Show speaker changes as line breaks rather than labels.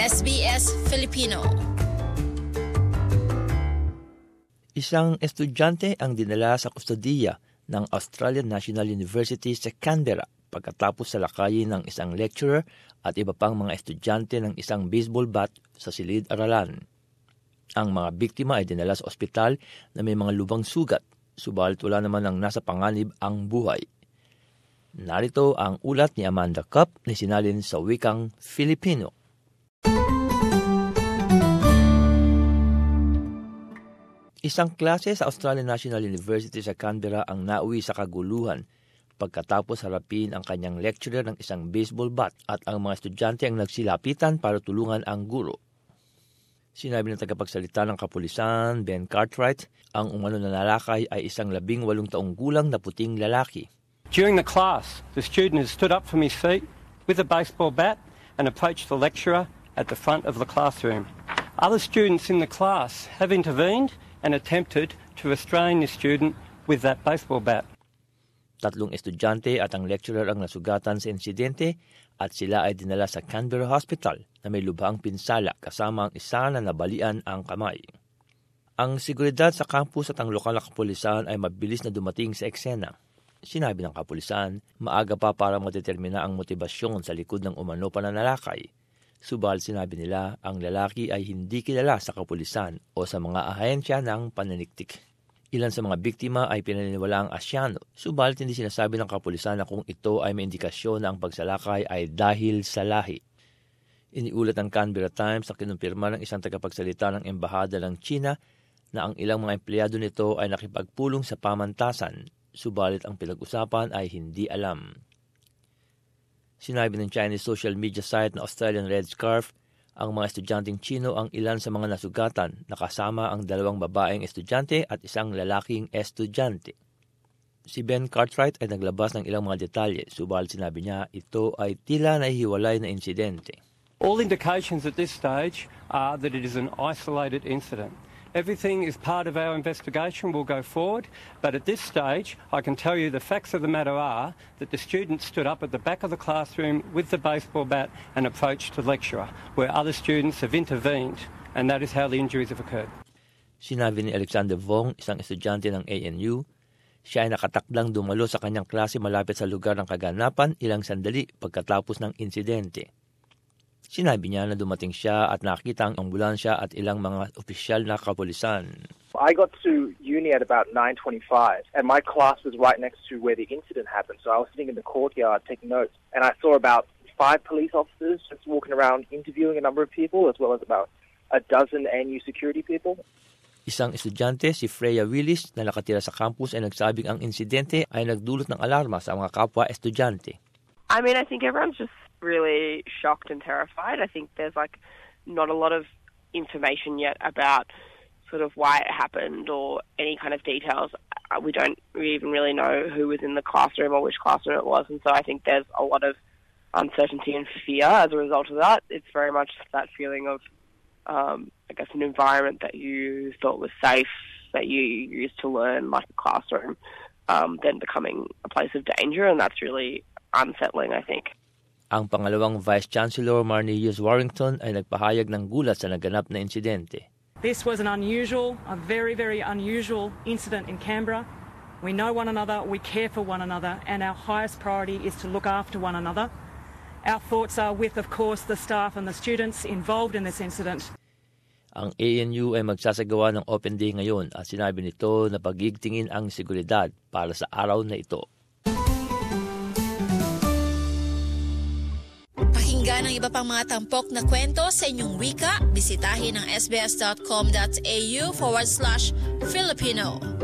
SBS Filipino.
Isang estudyante ang dinala sa kustodiya ng Australian National University sa Canberra pagkatapos salakayin ng isang lecturer at iba pang mga estudyante ng isang baseball bat sa silid-aralan. Ang mga biktima ay dinala sa ospital na may mga lubang sugat, subalit wala naman ang nasa panganib ang buhay. Narito ang ulat ni Amanda Cup na sinalin sa wikang Filipino. Isang klase sa Australian National University sa Canberra ang nauwi sa kaguluhan pagkatapos harapin ang kanyang lecturer ng isang baseball bat at ang mga estudyante ang nagsilapitan para tulungan ang guro. Sinabi ng tagapagsalita ng kapulisan, Ben Cartwright, ang umano na lalakay ay isang 18 taong gulang na puting lalaki.
During the class, the student has stood up from his feet with a baseball bat and approached the lecturer at the front of the classroom. Other students in the class have intervened and attempted to restrain the student with that baseball bat.
3 estudyante at ang lecturer ang nasugatan sa insidente at sila ay dinala sa Canberra Hospital na may lubhang pinsala kasama ang isa na nabalian ang kamay. Ang seguridad sa campus at ang lokal na kapulisan ay mabilis na dumating sa eksena. Sinabi ng kapulisan, maaga pa para matetermina ang motibasyon sa likod ng umano pananalakay. Subalit sinabi nila, ang lalaki ay hindi kilala sa kapulisan o sa mga ahensya ng pananiktik. Ilan sa mga biktima ay pinaniniwalaang Asyano, subalit hindi sinasabi ng kapulisan na kung ito ay may indikasyon na ang pagsalakay ay dahil sa lahi. Iniulat ng Canberra Times na kinumpirma ng isang tagapagsalita ng embahada ng China na ang ilang mga empleyado nito ay nakipagpulong sa pamantasan, subalit ang pinag-usapan ay hindi alam. Sinabi ng Chinese social media site na Australian Red Scarf, ang mga estudyanteng Chino ang ilan sa mga nasugatan na kasama ang 2 babaeng estudyante at isang lalaking estudyante. Si Ben Cartwright ay naglabas ng ilang mga detalye, subalit sinabi niya ito ay tila nahihiwalay na insidente.
All indications at this stage are that it is an isolated incident. Everything is part of our investigation. We'll go forward. But at this stage, I can tell you the facts of the matter are that the student stood up at the back of the classroom with the baseball bat and approached the lecturer, where other students have intervened, and that is how the injuries have occurred.
Sinabi ni Alexander Vong, isang estudyante ng ANU, siya ay nakatakdang dumalo sa kanyang klase malapit sa lugar ng kaganapan ilang sandali pagkatapos ng insidente. Sinabi niya na dumating siya at nakita ang ambulansya at ilang mga opisyal na kapulisan.
I got to uni at about 9:25 and my class was right next to where the incident happened. So I was sitting in the courtyard taking notes and I saw about 5 police officers just walking around interviewing a number of people as well as about a dozen ANU security people.
Isang estudyante, si Freya Willis, na nakatira sa campus ay nagsabing ang insidente ay nagdulot ng alarma sa mga kapwa estudyante.
I mean, I think everyone's just really shocked and terrified. I think there's not a lot of information yet about sort of why it happened or any kind of details. We don't even really know who was in the classroom or which classroom it was, and so I think there's a lot of uncertainty and fear as a result of that. It's very much that feeling of, I guess, an environment that you thought was safe, that you used to learn like a classroom, then becoming a place of danger, and that's really unsettling, I think.
Ang pangalawang Vice-Chancellor Marnie Hughes-Warrington ay nagpahayag ng gulat sa naganap na insidente.
This was a very, very unusual incident in Canberra. We know one another, we care for one another, and our highest priority is to look after one another. Our thoughts are with, of course, the staff and the students involved in this incident.
Ang ANU ay magsasagawa ng Open Day ngayon at sinabi nito na pagigtingin ang seguridad para sa araw na ito.
Pakinggan ang iba pang mga tampok na kwento sa inyong wika. Bisitahin ang sbs.com.au/Filipino.